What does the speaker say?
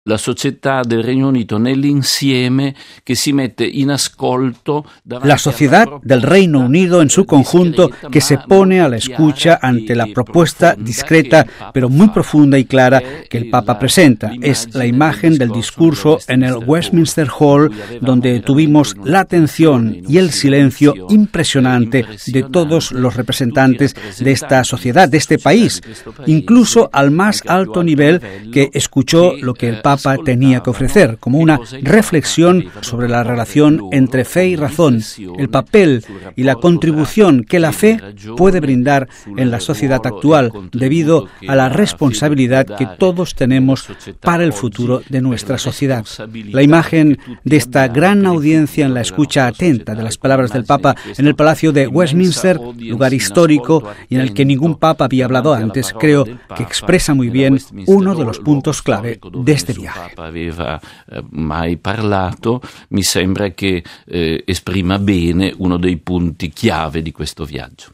la società del Regno Unito nell'insieme que si mette in ascolto. La sociedad del Reino Unido en su conjunto que se pone a la escucha ante la propuesta discreta pero muy profunda y clara que el Papa presenta. Es la imagen del discurso en el Westminster Hall, donde tuvimos la atención y el silencio impresionante de todos los representantes de esta sociedad, de este país, incluso al más alto nivel, que escuchó lo que el Papa tenía que ofrecer, como una reflexión sobre la relación entre fe y razón, el papel y la contribución que la fe puede brindar en la sociedad actual, debido a la responsabilidad que todos tenemos para el futuro de nuestra sociedad. La imagen de esta gran audiencia en la escucha atenta de las palabras del Papa en el Palacio de Westminster, lugar histórico y en el que ningún Papa había hablado antes, creo que expresa muy bien uno de los puntos clave de este viaje. Papa aveva mai parlato, mi sembra che esprima bene uno dei punti chiave di questo viaggio.